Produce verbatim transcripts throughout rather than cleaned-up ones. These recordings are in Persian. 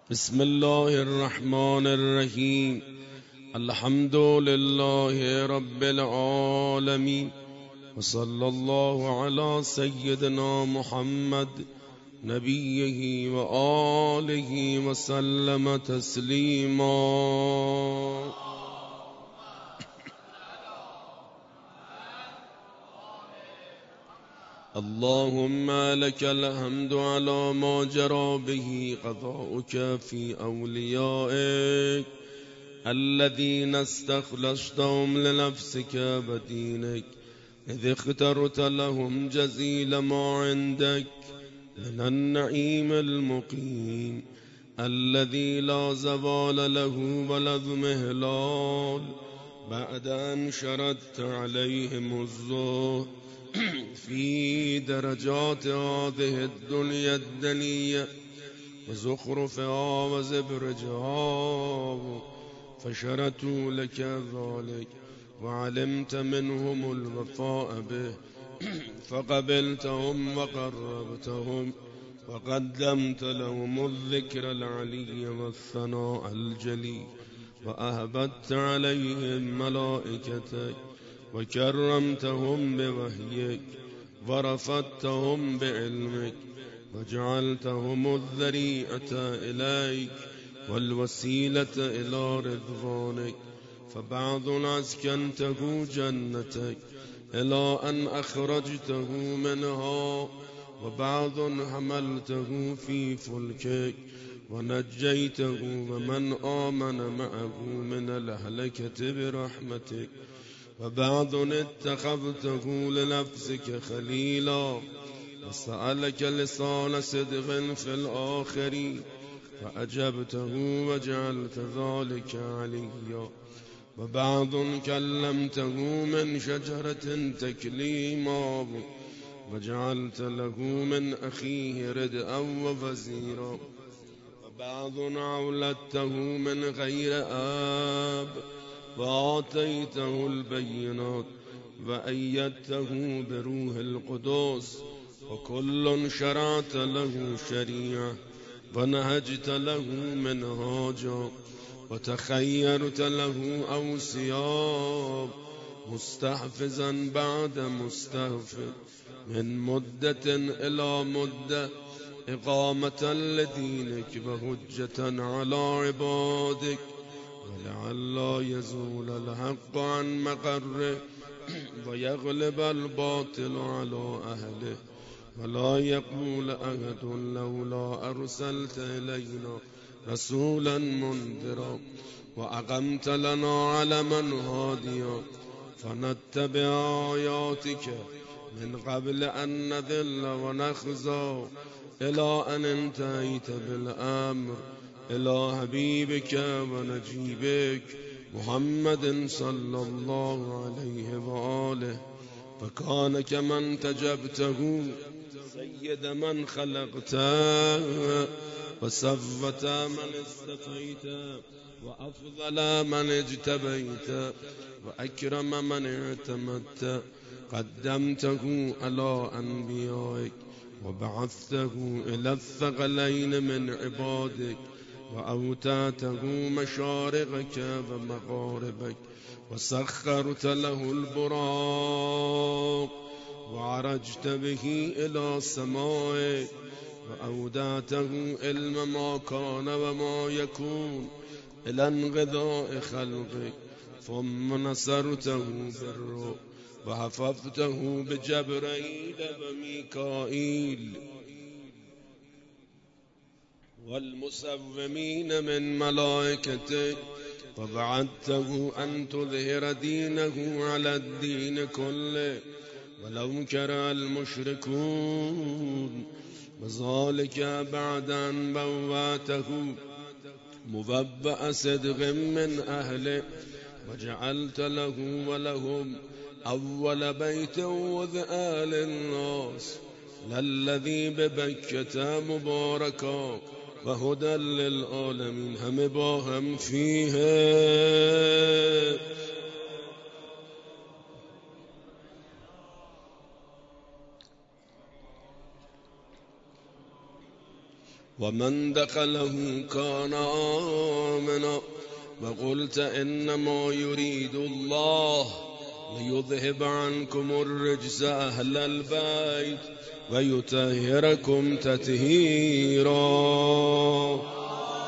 بسم الله الرحمن الرحيم. الحمد لله رب العالمين، وصلى الله على سيدنا محمد نبيه وآله وسلم تسليما. اللهم لك الحمد على ما جرى به قضاؤك في أوليائك الذين استخلصتهم لنفسك ودينك، إذ اخترت لهم جزيل ما عندك من النعيم المقيم الذي لا زوال له ولا اضمحلال، بعد أن شردت عليهم الزهد في درجات هذه الدنيا الدنية وزخرفها وزبرجها، فشرتوا لك ذلك وعلمت منهم الوفاء به فقبلتهم وقربتهم وقدمت لهم الذكر العلي والثناء الجلي، وأهبت عليهم ملائكتك وكرمتهم بوحيك ورفضتهم بعلمك وجعلتهم الذريعة إليك والوسيلة إلى رضوانك، فبعض أسكنته جنتك إلى أن أخرجته منها، وبعض حملته في فلكك ونجيته ومن آمن معه من الهلكة برحمتك، وبعض اتخذته لنفسك خليلا وسألك لسان صدق في الآخرين فأجبته وجعلت ذلك عليا، وبعض كلمته من شجرة تكليما وجعلت له من أخيه ردءا ووزيرا، وبعض أولدته من غير آب وآتيته البينات وأيدته بروح القدس، وكل شرعت له شريعة ونهجت له منهاجا وتخيرت له أوصياء، مستحفظا بعد مستحفظ من مدة إلى مدة، إقامة لدينك وهجة على عبادك، ولعل يزول الحق عن مقره ويغلب الباطل على أهله، ولا يقول أحد لولا أرسلت إلينا رسولا منذرا وأقمت لنا علما هاديا فنتبع آياتك من قبل أن نذل ونخزى، إلى أن انتهيت بالأمر إلى حبيبك ونجيبك محمد صلى الله عليه وآله، فكان كمن تجبته سيد من خلقته وصفت من استفيت وأفضل من اجتبيت وأكرم من اعتمدت، قدمته على أنبيائك وبعثته إلى الثقلين من عبادك وأوتاته مشارقك ومغاربك، وسخرت له البراق وعرجت به إلى سمائك وأودعته علم ما كان وما يكون إلى انقضاء خلقك، ثم نصرته بالروح وحفظته بجبرائيل وميكائيل والمسومين من ملائكتك، وبعدته أن تظهر دينه على الدين كله ولو كره المشركون، وذلك بعد أن بواته مببأ صدق من أهله، وجعلت له ولهم أول بيت وذآل الناس للذي ببكة مباركا وهدى للعالمين، هم باهم فيها. ومن دخله كان آمنا وقلت إنما يريد الله ليذهب عنكم الرجس أهل البيت ويطهركم تطهيرا.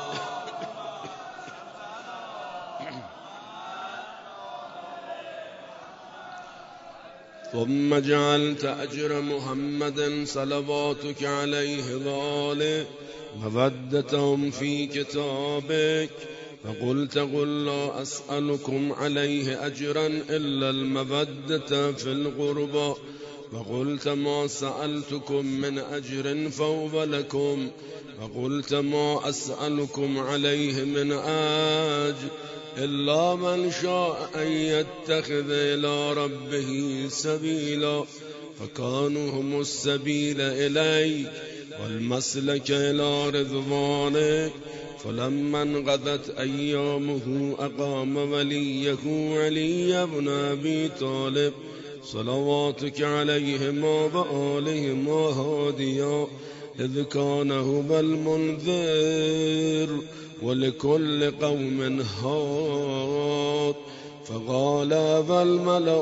ثم جعلت أجر محمد صلواتك عليه وآله مودتهم في كتابك، فقلت قل لا أسألكم عليه أجرا إلا المودة في القربى، وقلت ما سألتكم من أجر فهو لكم، وقلت ما أسألكم عليه من أجر إلا من شاء أن يتخذ إلى ربه سبيلا، فكانوا هم السبيل إليك والمسلك إلى رضوانك. فلما انقضت أيامه أقام وليه علي بن أبي طالب صلواتك عليهما وآلهما هاديا، إذ كان هو المنذر ولكل قوم هاد. فقال فالملأ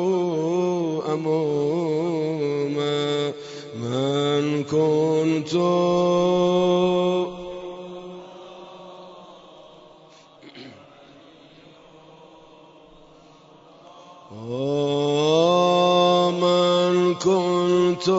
أماما من كنت ومن كنت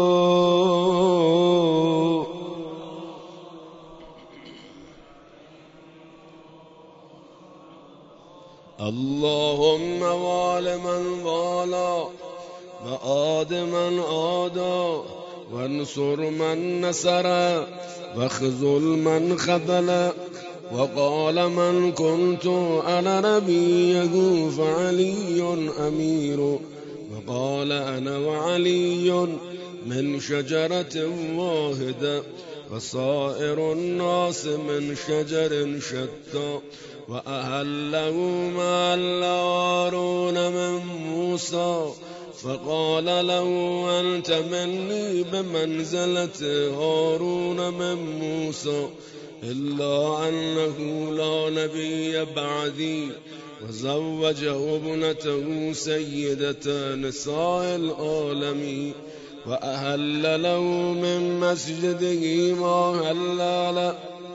اللهم وال من والى وآد من آدى وانصر من نصر واخذل من خذل. وقال من كنت أنا نبيه فعلي أمير، وقال أنا وعلي من شجرة واحدة وصائر الناس من شجر شتى. وأهله ما هارون من موسى، فقال له أنت مني بمنزلة هارون من موسى، إلا أنه لا نبي بعدي. وزوجه ابنته سيدة نساء العالمين، وأهل له من مسجده ما هلل،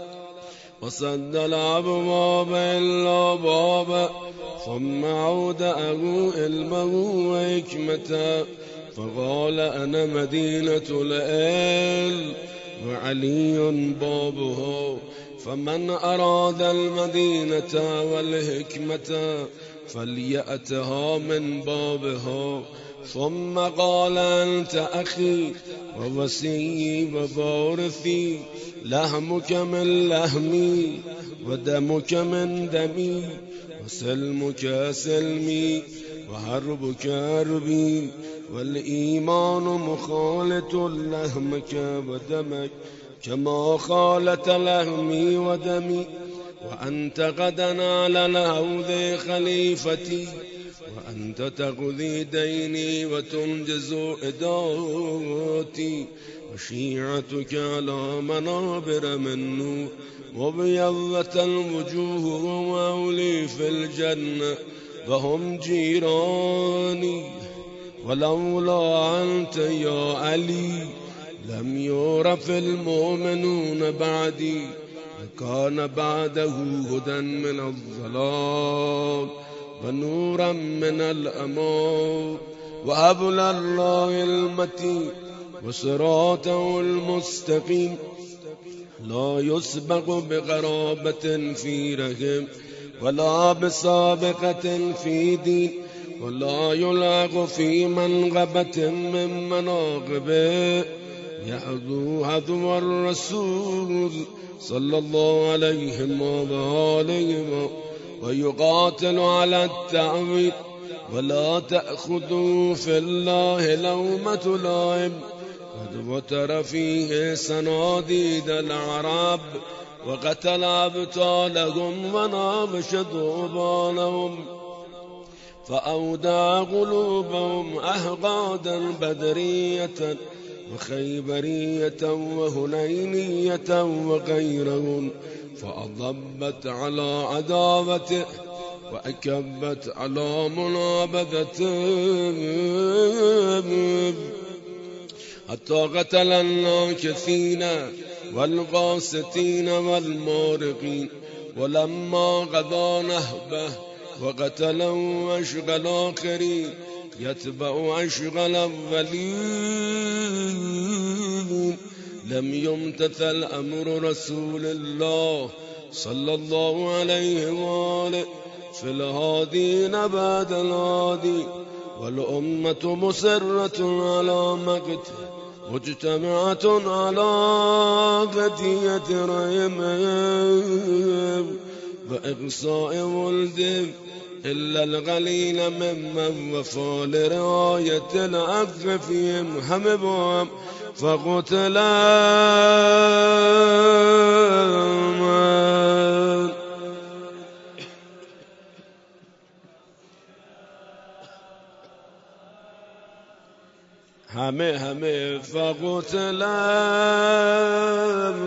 وسد الأبواب إلا بابا. ثم أودعه علمه وحكمته، فقال أنا مدينة العلم وعلي بابها، فمن أراد المدينة والحكمة فليأتها من بابها. ثم قال أنت أخي ووصي ووارثي، لحمك من لحمي ودمك من دمي، وسلمك سلمي وحربك حربي، والإيمان مخالط لحمك ودمك كما خالط لحمي ودمي. وأنت غدا على الحوض خليفتي، وأنت تقضي ديني وتنجز إداتي، وشيعتك على منابر من نور، وبيضت الوجوه وأولي في الجنة وهم جيراني. ولولا أنت يا علي لم يعرف المؤمنون بعدي، وكان بعده هدى من الضلال ونورا من الأمان، وحبل الله المتين وصراطه المستقيم، لا يسبق بقرابة في رحم ولا بسابقة في دين، ولا يلاغ في منغبة من مناغبه، يحذو حذو الرسول صلى الله عليه وآله، ويقاتل على التعويض، ولا تأخذوا في الله لومة لائم، قد وتر فيه صناديد العرب، وقتل أبطالهم ونابش ضبانهم، فأودع قلوبهم أحقادا بدرية، وخيبرية وهنينية وغيرهن، فأضبت على عداوته وأكبت على منابذته، حتى قتل الناكثين والغاستين والمارقين. ولما غدا نهبه وقتلوا أشغل آخرين يتبع أشغل أولين، لم يمتثل أمر رسول الله صلى الله عليه وآله في الهادين بعد الهادي، والأمة مسرة على مقته مجتمعة على قتية رحمهم وإقصاء ولده، إلا القليل ممن وفى لرعاية الأخ فيهم حمبهم فقتلا. همه همه فقتلا.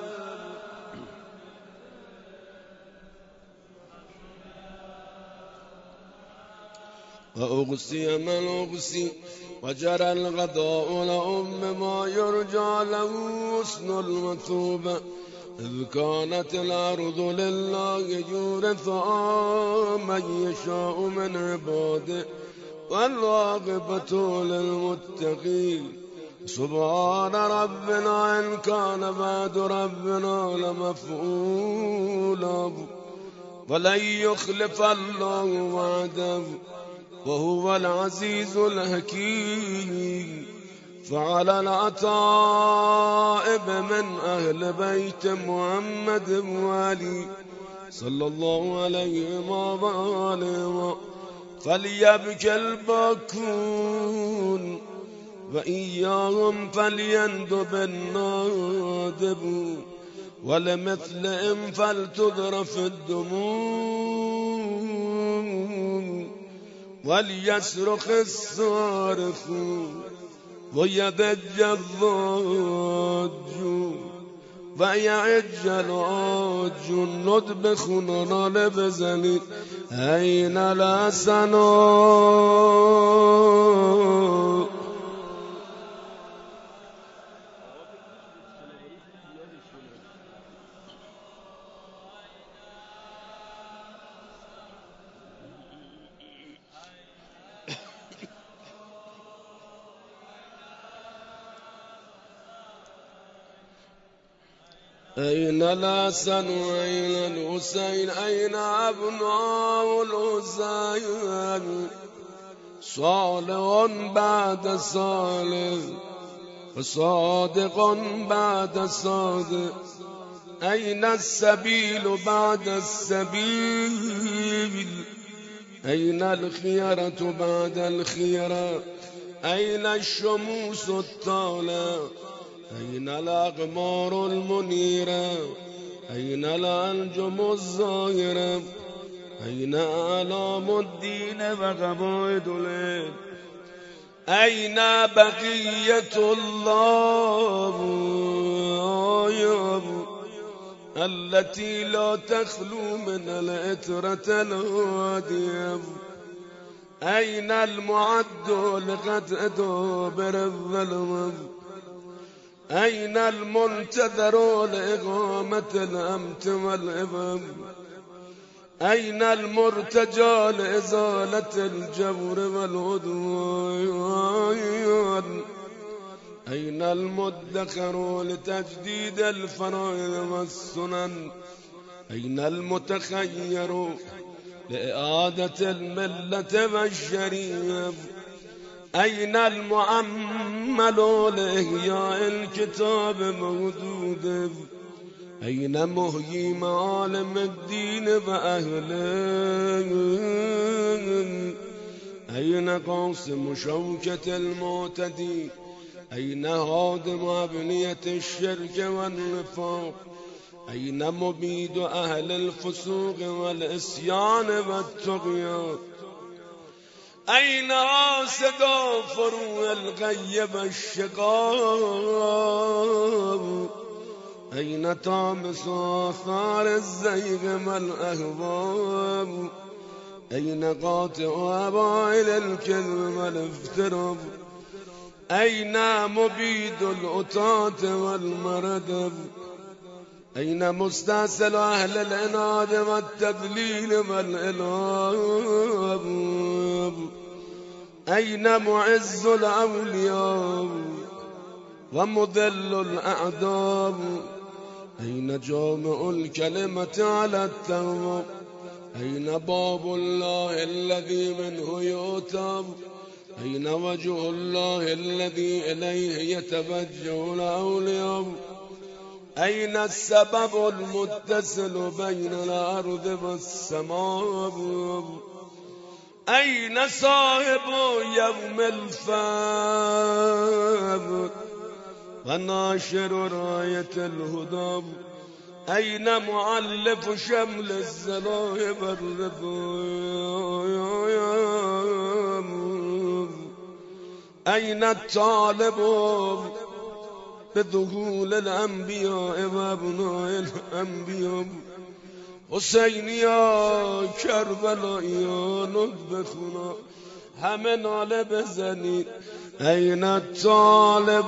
وأغسي من أغسي وجرى الغضاء لأم ما يرجى له حسن المثوبة، إذ كانت الأرض لله يورثها من يشاء من عباده والعاقبة للمتقين. سبحان ربنا إن كان بعد ربنا لمفعولا، ولن يخلف الله وعده وهو العزيز الحكيم. فعلى العتائب من أهل بيت محمد وعلي صلى الله عليه وآله فليبكي الباكون، وإياهم فليندب النادب، ولمثلهم فلتذرف الدموع، وليصرخ الصارخ ويضج الضاج ويعج العاج. الندب خننا لبزني أين الأسنو. أين الحسن أين الحسين أين أبناء الحسين. صالح بعد صالح وصادق بعد صادق. أين السبيل بعد السبيل. أين الخيرة بعد الخيرة. أين الشموس الطالعة. أين الأقمار المنيرة. أين الأنجم الظاهرة. أين أعلام الدين وقواعد الليل. أين بقية الله التي لا تخلو من العترة الهادية. أين المعد لقد برب الظلم. أين المنتظر لإقامة الأمت والإبم. أين المرتجى لإزالة الجور والعدوان. أين المدخر لتجديد الفرائض والسنن. أين المتخير لإعادة الملة والشريعة. أين المؤمل لإحياء الكتاب موجود. أين مهيي معالم الدين وأهله. أين قاسم شوكة المعتدي. أين هادم أبنية الشرك والنفاق. أين مبيد أهل الفسوق والعصيان والطغيان. أين صدا فروع الغيب الشقاء أين طامس آثار الزيغ والأهوام أين قاطع أبائل الكذب والافتراء أين مبيد الأطاة والمردب أين مستأصل أهل العناد والتذليل والإلهاب أين معز الأولياء ومذل الأعداء أين جامع الكلمة على التوبة أين باب الله الذي منه يؤتى أين وجه الله الذي إليه يتوجه الأولياء أين السبب المتصل بين الأرض والسماء أين صاحب يوم الفاب وناشر راية الهدى أين معلف شمل الزلاهب الرفايا أين الطالب بذهول الأنبياء وابناء الأنبياء حسين يا کربلا يا ندبخنا همه ناله بزنید أين الطالب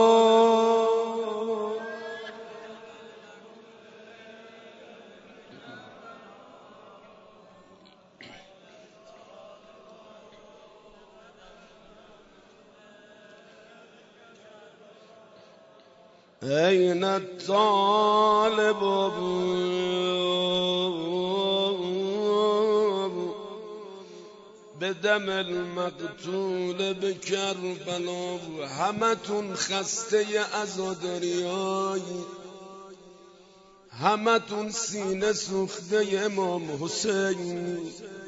أين الطالب بدم المقتول بكربلا همتون خسته از دریای همتون سینه سوخته امام حسین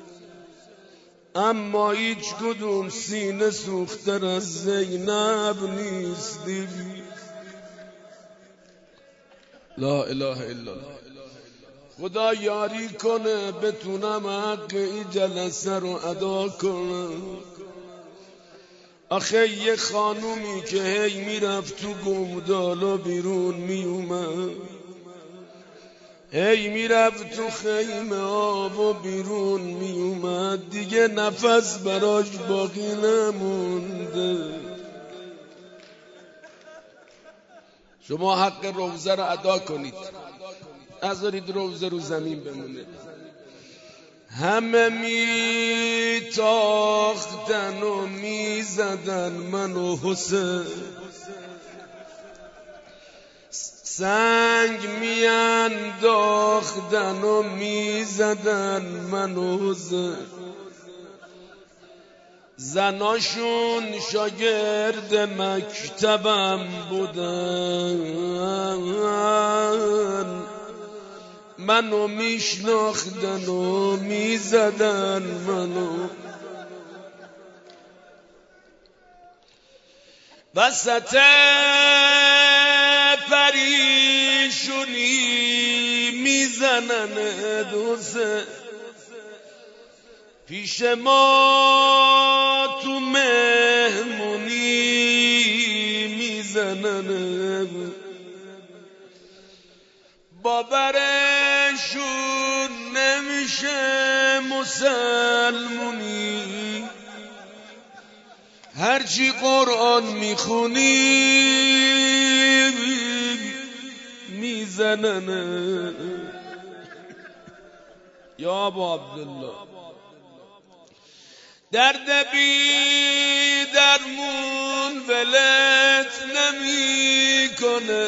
اما هیچ کدوم سینه سوخته از زینب نیستی. لا اله الا الله. خدا یاری کنه بتونم حق این جلسه رو ادا کنم. آخه یه خانومی که هی میرفت تو گمدالا بیرون میومد، هی میرفت تو خیمه آب و بیرون میومد، دیگه نفس براش باقی نمونده. شما حق روزه رو ادا کنید، نذارید روزه رو زمین بمونه. همه میتاختن و میزدن من و حسین، سنگ میانداختن و میزدن من و حسین، زناشون شاگرد مکتبم بودن، منو میشناختن و میزدن منو. وسط پریشونی میزنن دوسه، پیش ما تو مهمونی میزنن، باورشون نمیشه مسلمونی، هرچی قرآن میخونی میزنن. یا ابا عبدالله درد بی درمون ولت نمی کنه،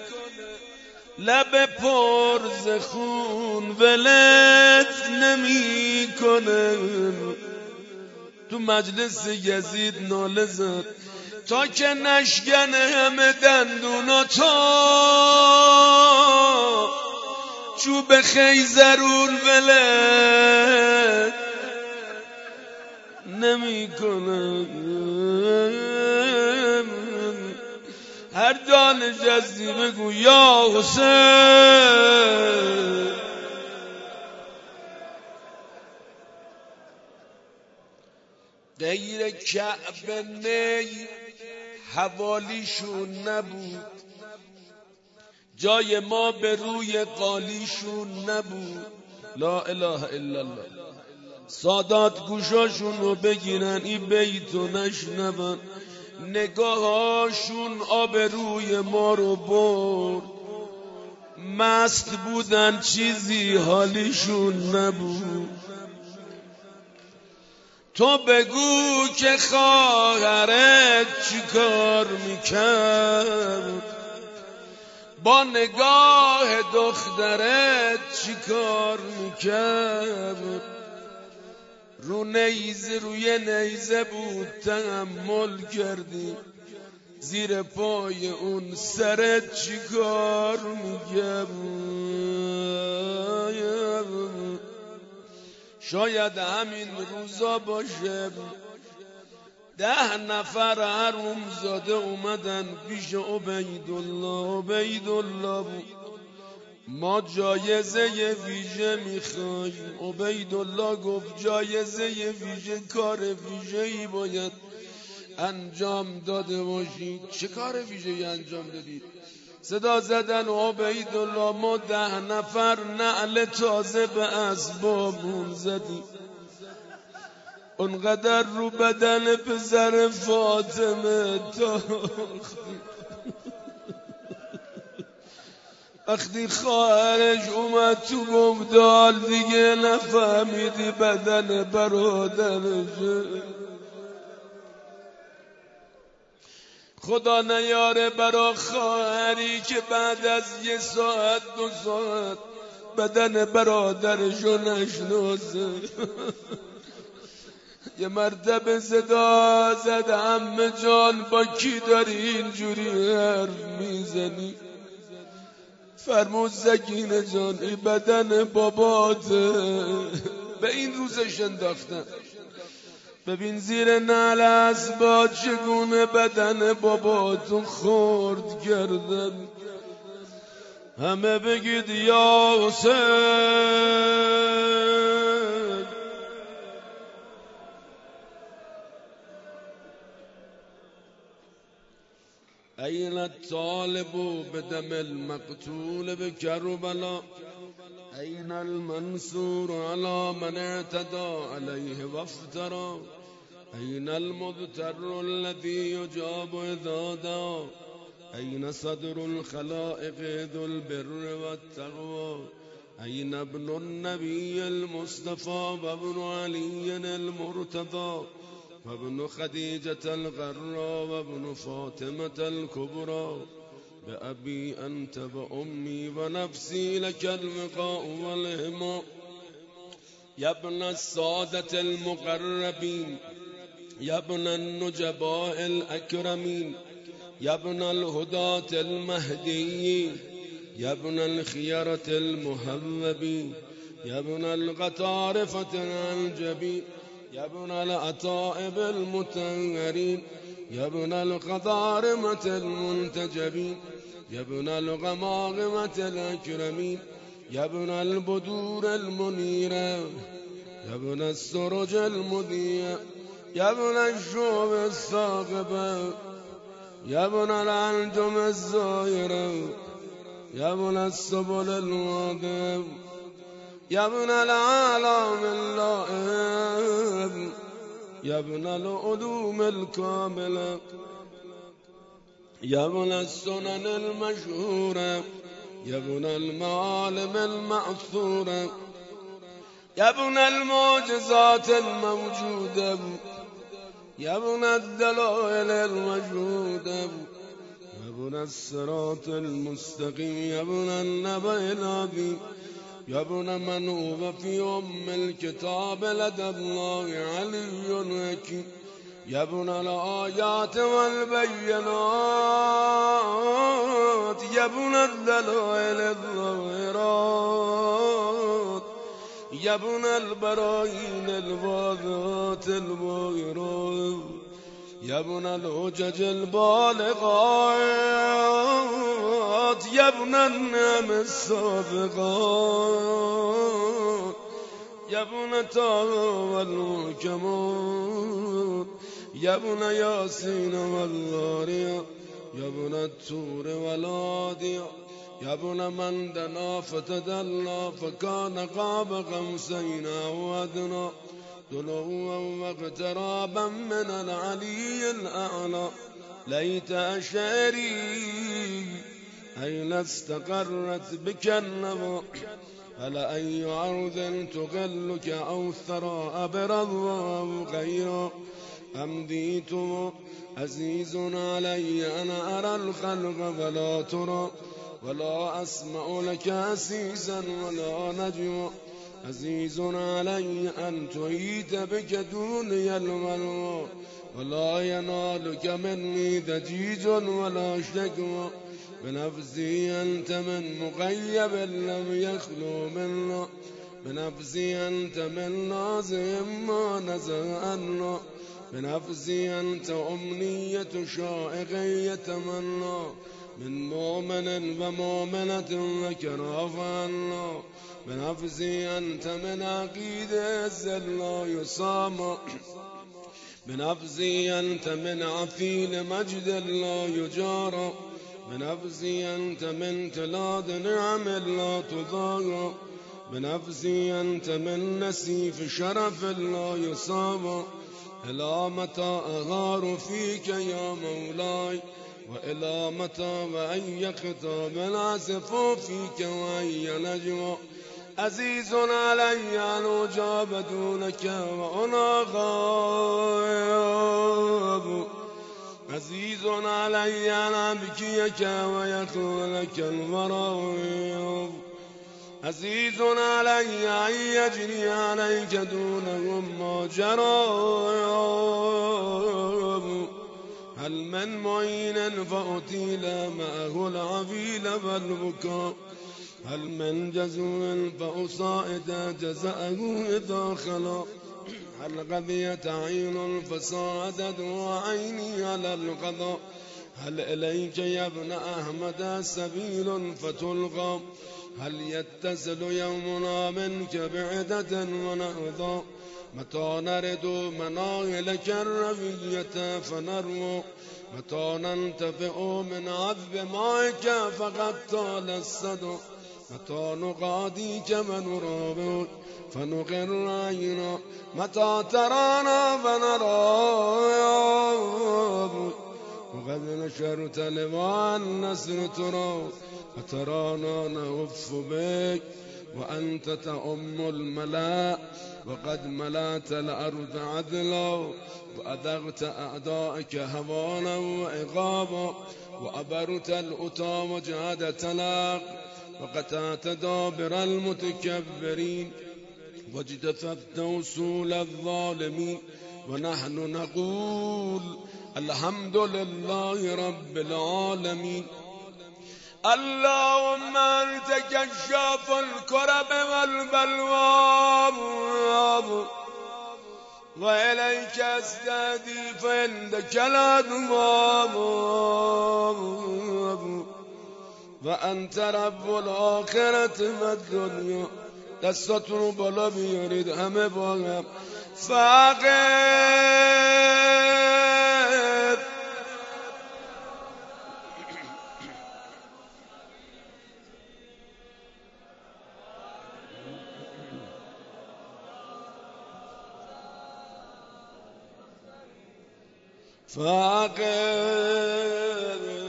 لب پرز خون ولت نمی کنه. تو مجلس یزید ناله زد تا که نشکنه همه دندونا، تا چوب خیزرون ولت نمی کنه. هر جا نشستی بگو یا حسین. غیر کعبه نی حوالیشون نبود، جای ما به روی قالیشون نبود. لا اله الا الله. سادات گوشاشون رو بگیرن این بیتو نشنون، نگاهاشون آبروی ما رو برد، مست بودن چیزی حالیشون نبود. تو بگو که خواهرت چی کار میکرد، با نگاه دخترت چی کار میکرد. رو نیزه روی نیزه بود تحمل کردی، زیر پای اون سرت چی کار میکرد. شاید همین روزا باشه ده نفر حروم زاده اومدن پیش عبیدالله. عبیدالله بود ما جایزه ویژه میخوایم. عبیدالله گفت جایزه ویژه کار ویژه‌ای باید انجام داده باشید. چه کار ویژه‌ای انجام دادید؟ صدا زدن عبیدالله ما ده نفر نعل تازه به اسبابون زدیم. اونقدر رو بدن پسر فاطمه تا وقتی خواهرش اومد تو گفتال دیگه نفهمیدی بدن برادرشه. خدا نیاره برا خواهری که بعد از یه ساعت دو ساعت بدن برادرشو نشناسه. یه مرتبه صدا زد عمه جان با کی داری اینجوری حرف میزنی؟ فرمود سکینه جان این بدن باباته. به این روزش انداختن. ببین زیر نعل اسبات چگونه بدن باباتو خورد کردن. همه بگید یا حسین. این الطالب بدم المقتول بكربلاء، این المنصور على من اعتدى عليه وافترى، این المضطر الذي يجاب اذا دعا، این صدر الخلائق ذو البر والتقوى، این ابن النبي المصطفى وابن علي المرتضى وابن خديجة الغراء وابن فاطمة الكبرى، بأبي أنت وأمي ونفسي لك الوقاء والهماء. يا ابن السادة المقربين، يا ابن النجباء الأكرمين، يا ابن الهداة المهديين، يا ابن الخيرة المهذبين، يا ابن القطارفة العنجبين، يا ابن الأطائب المتنهرين، يا ابن القضارمة المنتجبين، يا ابن الغماغمة الأكرمين، يا ابن البدور المنيرة، يا ابن السرج المضيء، يا ابن الشوب الثاقبة، يا ابن الأنجم الزائرة، يا ابن السبل الواضب، يا ابن العالم اللائم، يا ابن العلوم الكاملة، يا ابن السنن المشهورة، يا ابن المعالم المعثورة، يا ابن المعجزات الموجودة، يا ابن الدلائل المشهودة، يا ابن الصراط المستقيم، يا ابن النبأ العظيم، يا ابن من هو في أم الكتاب لدى الله علي حكيم، يا ابن الآيات والبينات، يا ابن الدلائل الظاهرات، يا ابن البراهين الواضحات الباهرات، يا ابن الحجج البالغات، يا ابن النعم السابقات، يبون طه والمحكمون يبون ياسين والذاريات يبون التور والعاديات يبون من دنا فتدلى فكان قاب قوسين أو أدنى دنوا واقترابا من العلي الأعلى ليت أشعري أين استقرت بك النبى فلا أي عرض تغلك أو ثرى أبرضا أو غيرا أمديتم عزيز علي أنا أرى الخلق فلا ترى ولا أسمع لك أسيسا ولا نجوى عزيز علي أن تهيت بك دوني الملوى ولا ينالك مني دجيج ولا شكوى بنفسي أنت من مغيب لم يخلو منا بنفسي أنت من نازم ما نزه عنا بنفسي أنت أمنية شائق يتمنى من مؤمن ومؤمنة وكراف عنا بنفسي أنت من عقيدة لا يصام بنفسي أنت من عفيل مجد لا يجارى بنفسي أنت من تلاد نعم لا تضايا بنفسي أنت من نسيف شرف لا يصاب إلى متى أغار فيك يا مولاي وإلى متى وأي خطاب العسف فيك وأي نجوى عزيز علي أن أجاب دونك وأنا غائب عزيز علي أن أبكيك ويخلك الغرائب عزيز علي أن يجري عليك دونهم ما جرى هل من معين فأتيل معه العبيل والبكاء هل من جزو فأصائد جزاءه إذا خلا هل غبيت عين فصادت وعيني على القضاء هل إليك يا ابن أحمد سبيل فتلقى هل يتصل يومنا منك بعدة ونهضا متى نرد مناهلك الرفية فنرمو متى ننتفئ من عذب معك فقد طال الصدى متى نقاضيك ونرابك فنقر عينا متى ترانا فنرابك وقد نشرت لواء النسر ترى فترانا نهف بك وأنت تأم الملاء وقد ملأت الأرض عدلا وأذغت أعدائك هوانا وإغابا وأبرت الأتى وجهد تلاق وقطعت دابر المتكبرين واجتثثت وصول الظالمين ونحن نقول الحمد لله رب العالمين اللهم أنت كشاف الكرب والبلوى وإليك أستهدي فعندك الأدواب وأنت رب الآخرة والدنيا دستر بلا بيريد هم باهم فاقد فاقد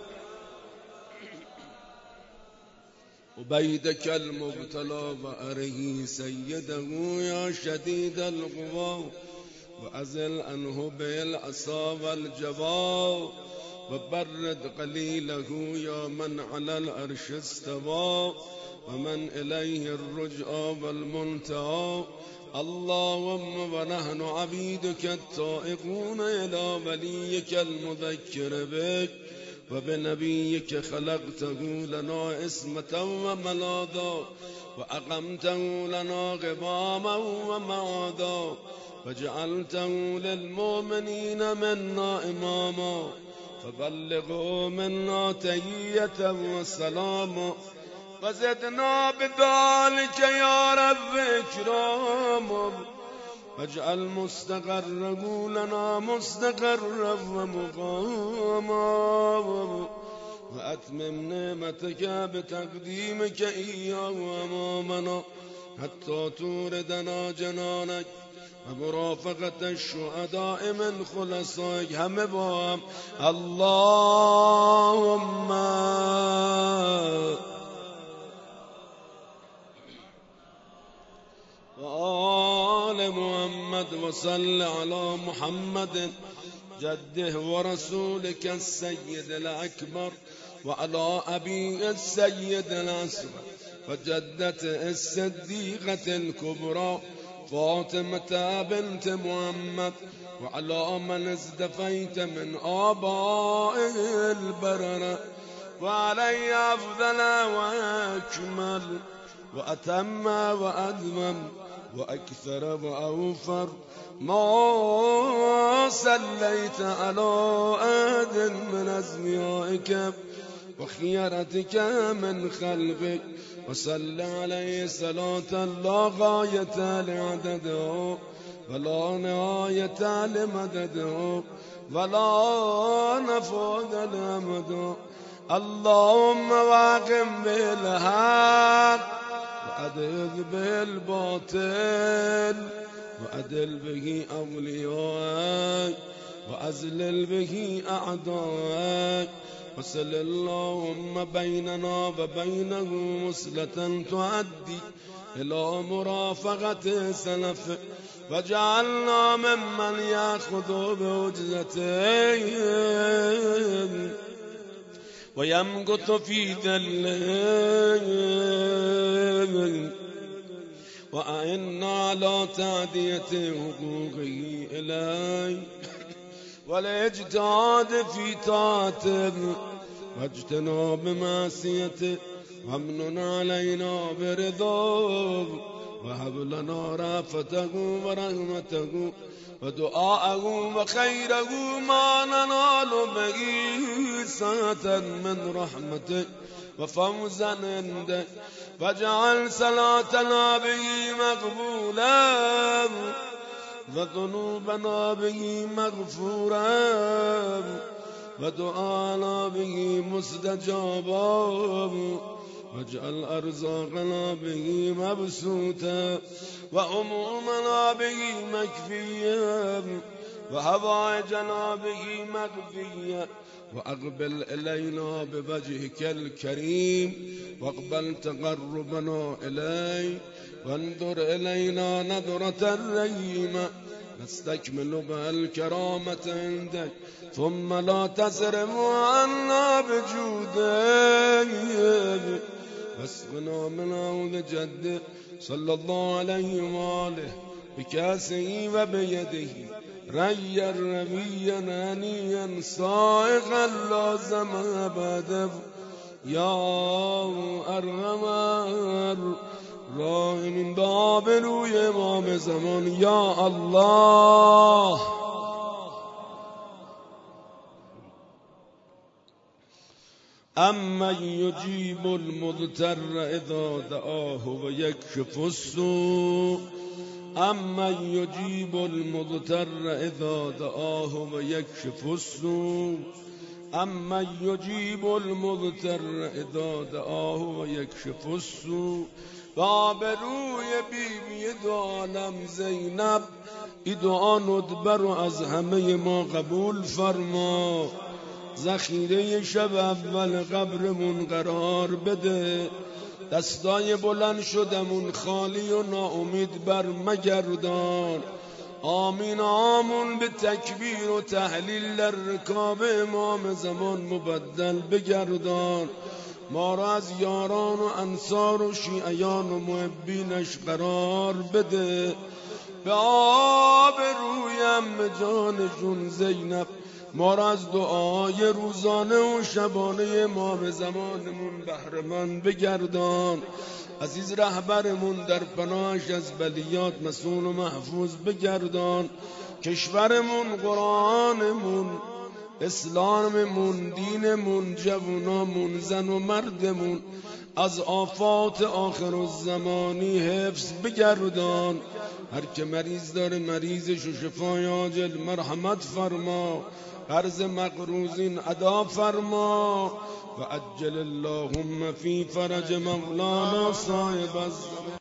وبيدك المبتلى وأره سيده يا شديد القوى وأزل عنه بالعصا والجبا وبرد قليله يا من على العرش استوى ومن إليه الرجعى والمنتهى اللهم ونحن عبيدك التائقون إلى وليك المذكر بك وبنبيك خلقته لنا اسمة وملاذا وأقمته لنا غماما ومعاذا وجعلته للمؤمنين منا إماما فبلغوا منا تحية وسلاما وزدنا بذلك يا رب إكراما واجعل مستقره لنا مستقرا ومقاما وأتمم نعمتك بتقديمك إياه أمامنا حتى توردنا جنانك ومرافقة الشهداء من خلصائك هم بام اللهم وآل محمد وصل على محمد جده ورسولك السيد الأكبر وعلى أبي السيد الأصغر وجدته الصديقة الكبرى فاطمة بنت محمد وعلى من ازدفيت من آبائه البررة وعلي أفضل وأكمل وأتم وأدمم وأكثر وأوفر ما صليت على أحد من أزميائك وخيرتك من خلقك وصل عليه صلاة لا غاية لعدده ولا نهاية لمدده ولا نفوذ لأمده اللهم واقم بالحق وأذل بالباطل وأدل به أولياءك وأزلل به أعداءك وصل اللهم بيننا وبينه وصلة تؤدي إلى مرافقة سلف وجعلنا ممن يأخذ بعجزته ويمكث في ذله وأعنا على تعدية حقوقه إليه والاجتهاد في طاعته واجتناب معصيته وامن علينا برضاه وهب لنا رافته ورحمته ودعاءه وخيره ما ننال به سعة من رحمتك وفوزا عندك فاجعل صلاتنا به مقبولا وذنوبنا به مغفورا ودعانا به مستجابا واجعل أرزاقنا به مبسوطا وهمومنا به مكفيا وحوائجنا به مكفيا وأقبل إلينا بوجهك الكريم واقبل تقربنا إليك وانظر إلينا نظرة رحيمة نستكمل بها الكرامة عندك ثم لا تسرف عنا بجودك واسقنا من عود جدك صلى الله عليه وآله بكاسه وبيده ريا ربيا هنيا صائغا لازم أبدا يا أرحم الراحمين بابل وإمام زمان يا الله أمن يجيب المضطر إذا دعاه ويكشف السوء أمن يجيب المضطر إذا دعاه ويكشف السوء أمن يجيب المضطر إذا دعاه ويكشف السوء بابروی بیبی دو عالم زینب ای دعا ندبر از همه ما قبول فرما ذخیره شب اول قبرمون قرار بده دستای بلند شدمون خالی و ناامید بر مگردان آمین آمون به تکبیر و تحلیل در رکاب امام زمان مبدل بگردان ما را از یاران و انصار و شیعیان و محبینش قرار بده به آب رویم جانشون زینب ما را از دعای روزانه و شبانه ما به زمانمون بهره‌مند بگردان عزیز رهبرمون در پناهش از بلیات مسئول و محفوظ بگردان کشورمون قرآنمون اسلاممون دینمون جوانامون زن و مردمون از آفات آخر الزمانی حفظ بگردان. هر که مریض داره مریضش و شفای عاجل مرحمت فرما، قرض مقروضین ادا فرما. و عجل اللهم فی فرج مولانا صاحب الزمان.